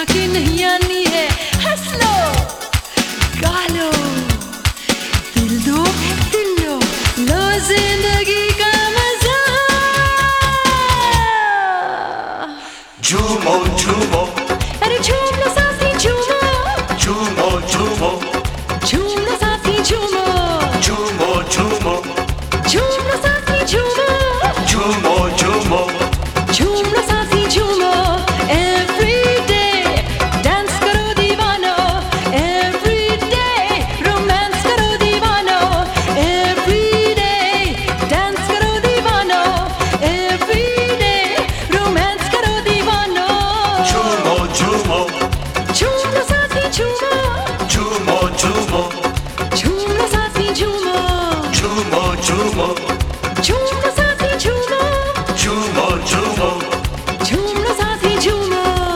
की नहीं आनी है, हंस लो, गा लो, दिल दो, लो जिंदगी का मजा। झूमो झूमो, अरे झूम लो साथी झूमो, झूमो झूमो, झूम लो साथी झूमो, झूमो झूमो, झूम लो साथी झूमो, झूमो झूमो, झूम लो साथी झूमो। Every day dance करो दीवानो, every day romance करो दीवानो, every day dance करो दीवानो, every day romance करो दीवानो। झूमो झूमो, झूम लो साथी झूमो, झूमो झूमो, झूम लो साथी झूमो, झूमो झूमो, झूम लो साथी झूमो, झूमो झूमो, झूम लो साथी झूमो।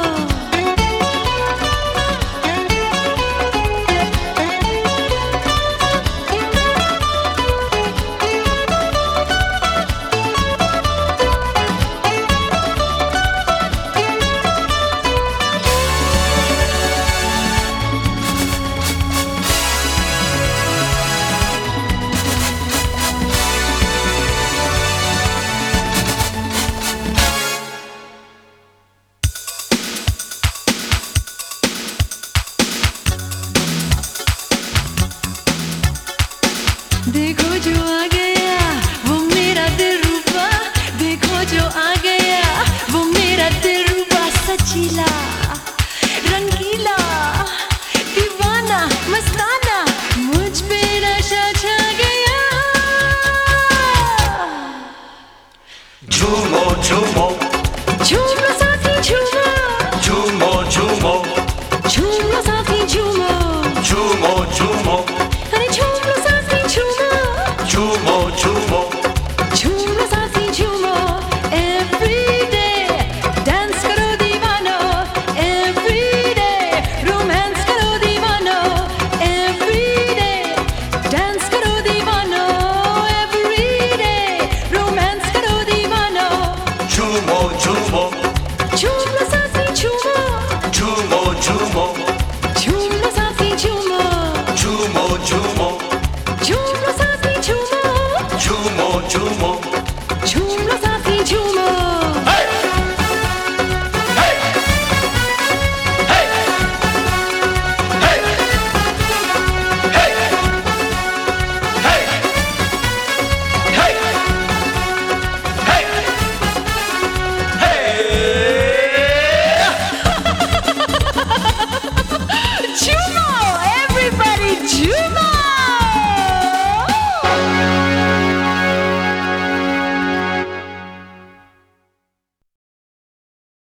देखो जो आ गया वो मेरा दिलरुबा, देखो जो आ गया वो मेरा दिलरुबा, सचीला रंगीला दीवाना मस्ताना, मुझ पे नशा छा गया। झूमो झूमो,